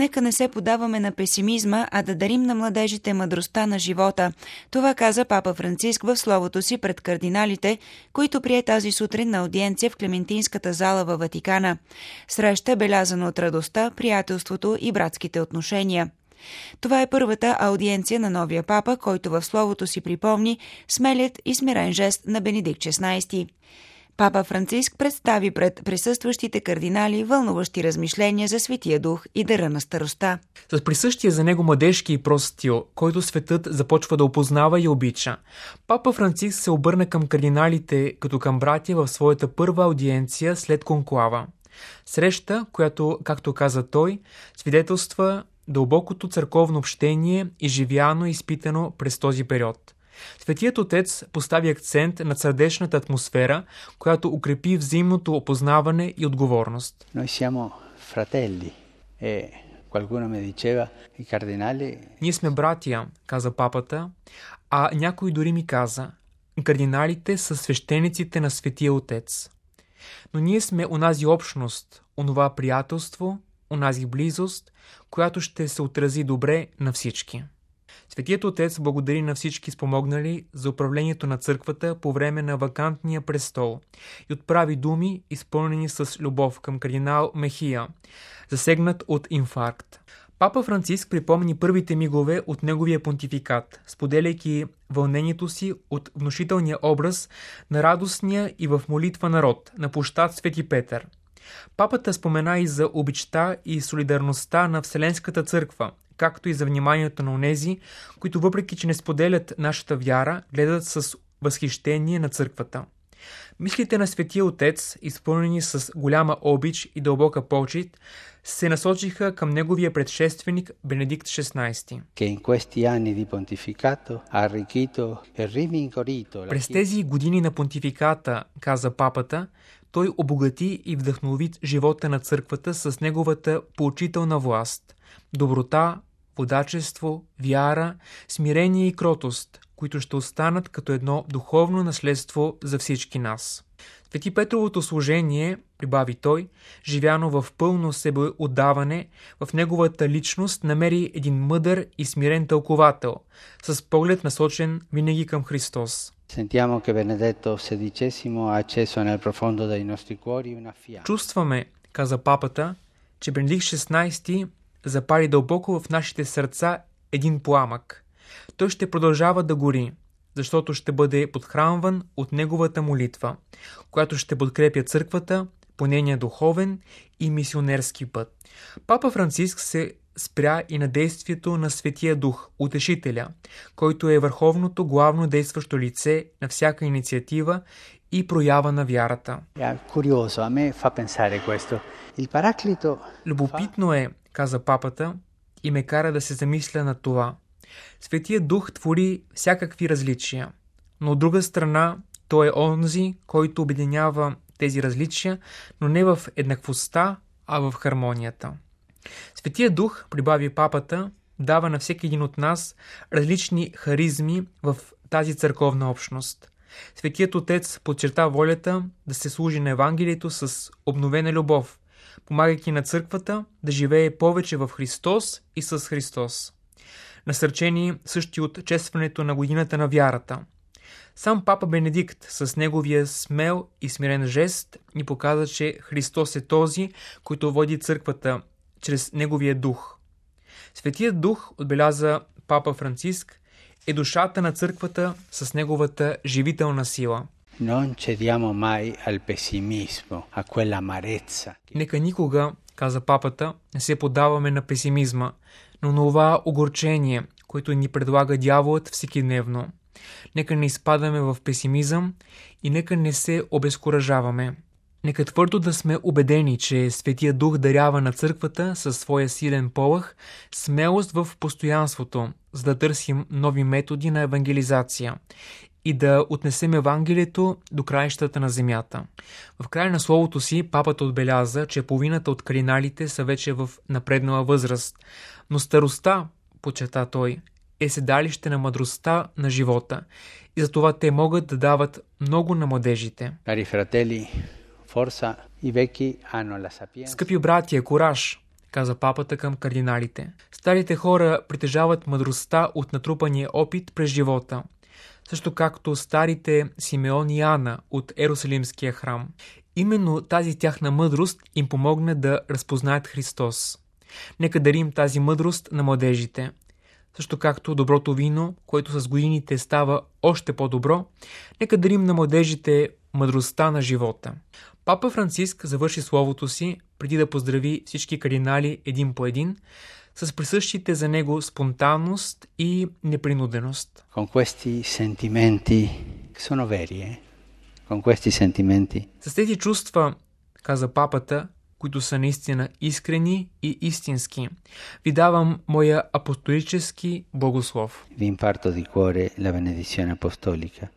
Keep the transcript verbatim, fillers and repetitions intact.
нека не се подаваме на песимизма, а да дарим на младежите мъдростта на живота. Това каза папа Франциск в словото си пред кардиналите, които прие тази сутрин на аудиенция в Клементинската зала във Ватикана. Среща белязана от радостта, приятелството и братските отношения. Това е първата аудиенция на новия папа, който в словото си припомни смелият и смирен жест на Бенедикт шестнайсети. Папа Франциск представи пред присъстващите кардинали вълнуващи размишления за Светия Дух и дара на старостта. С присъщия за него младежки и прост стил, който светът започва да опознава и обича, папа Франциск се обърна към кардиналите като към братя в своята първа аудиенция след конклава. Среща, която, както каза той, свидетелства дълбокото църковно общение, изживяно и изпитано през този период. Светият Отец постави акцент на сърдечната атмосфера, която укрепи взаимното опознаване и отговорност. Noi siamo fratelli e qualcuno mi diceva i cardinali. Ние сме братия, каза папата, а някой дори ми каза, кардиналите са свещениците на Светия Отец. Но ние сме онази общност, онова приятелство, онази близост, която ще се отрази добре на всички. Светият Отец благодари на всички спомогнали за управлението на църквата по време на вакантния престол и отправи думи, изпълнени с любов към кардинал Мехия, засегнат от инфаркт. Папа Франциск припомни първите мигове от неговия понтификат, споделяйки вълнението си от внушителния образ на радостния и в молитва народ на площад Свети Петър. Папата спомена и за обичта и солидарността на Вселенската църква, както и за вниманието на онези, които въпреки че не споделят нашата вяра, гледат с възхищение на църквата. Мислите на Светия Отец, изпълнени с голяма обич и дълбока почит, се насочиха към неговия предшественик Бенедикт шестнайсети. През тези години на понтификата, каза папата, той обогати и вдъхнови живота на църквата с неговата поучителна власт, доброта, водачество, вяра, смирение и кротост, които ще останат като едно духовно наследство за всички нас. Свети Петровото служение, прибави той, живяно в пълно себеотдаване, в неговата личност намери един мъдър и смирен тълковател, с поглед насочен винаги към Христос. Чувстваме, каза папата, че Бенедикт шестнайсети запали дълбоко в нашите сърца един пламък. Той ще продължава да гори, защото ще бъде подхранван от неговата молитва, която ще подкрепя църквата по нейния духовен и мисионерски път. Папа Франциск се спря и на действието на Светия Дух, Утешителя, който е върховното главно действащо лице на всяка инициатива и проява на вярата. Любопитно е, каза папата, и ме кара да се замисля на това. Светият Дух твори всякакви различия, но от друга страна той е онзи, който обединява тези различия, но не в еднаквостта, а в хармонията. Светият Дух, прибави папата, дава на всеки един от нас различни харизми в тази църковна общност. Светият Отец подчерта волята да се служи на Евангелието с обновена любов, помагайки на църквата да живее повече в Христос и с Христос. Насърчени също от честването на годината на вярата. Сам папа Бенедикт с неговия смел и смирен жест ни показа, че Христос е този, който води църквата чрез неговия дух. Светият Дух, отбеляза папа Франциск, е душата на църквата с неговата живителна сила. Нека никога, каза папата, не се подаваме на песимизма, но на това огорчение, което ни предлага дяволът всекидневно. Нека не изпадаме в песимизъм и нека не се обезкуражаваме. Нека твърдо да сме убедени, че Светия Дух дарява на църквата със своя силен полъх смелост в постоянството, за да търсим нови методи на евангелизация и да отнесем Евангелието до краищата на земята. В края на словото си папата отбеляза, че половината от кардиналите са вече в напреднала възраст, но старостта, подчерта той, е седалище на мъдростта на живота и затова те могат да дават много на младежите. Кари фратели, форса и веки hanno la sapienza. Скъпи братия, кураж, каза папата към кардиналите. Старите хора притежават мъдростта от натрупания опит през живота, също както старите Симеон и Ана от Ерусалимския храм. Именно тази тяхна мъдрост им помогна да разпознаят Христос. Нека дарим тази мъдрост на младежите. Също както доброто вино, което с годините става още по-добро, нека дарим на младежите мъдростта на живота. Папа Франциск завърши словото си, преди да поздрави всички кардинали един по един, с присъщите за него спонтанност и непринуденост. Con questi sentimenti che sono veri, eh? Con questi sentimenti. С тези чувства, каза папата, които са наистина искрени и истински, ви давам моя апостолически благослов. Vi imparto di cuore la benedizione apostolica.